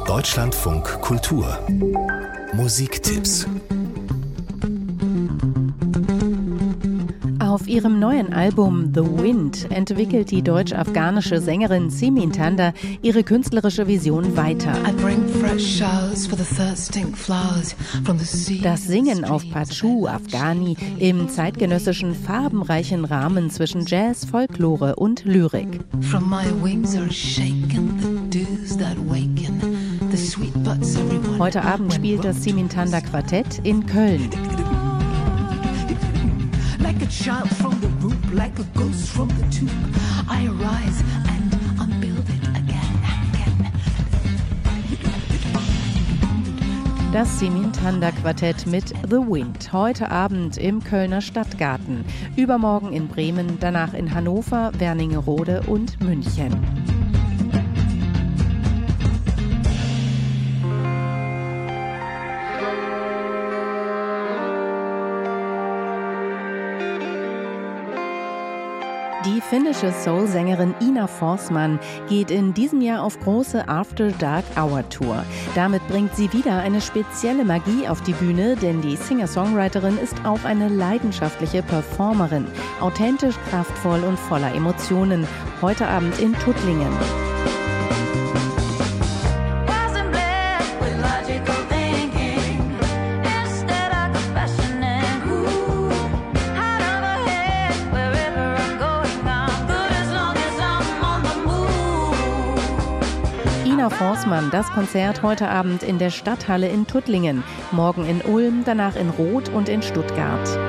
Deutschlandfunk Kultur Musiktipps. Auf ihrem neuen Album The Wind entwickelt die deutsch-afghanische Sängerin Simin Tanda ihre künstlerische Vision weiter. Das Singen auf Pachu, Afghani, im zeitgenössischen farbenreichen Rahmen zwischen Jazz, Folklore und Lyrik. Heute Abend spielt das Simin Tanda Quartett in Köln. Like a child from the roof, like a ghost from the tomb, I arise and unbuild it again. Das Simin Tanda Quartett mit The Wind. Heute Abend im Kölner Stadtgarten. Übermorgen in Bremen, danach in Hannover, Wernigerode und München. Die finnische Soul-Sängerin Ina Forsman geht in diesem Jahr auf große After Dark Hour Tour. Damit bringt sie wieder eine spezielle Magie auf die Bühne, denn die Singer-Songwriterin ist auch eine leidenschaftliche Performerin. Authentisch, kraftvoll und voller Emotionen. Heute Abend in Tuttlingen. Ina Forsman, das Konzert heute Abend in der Stadthalle in Tuttlingen, morgen in Ulm, danach in Roth und in Stuttgart.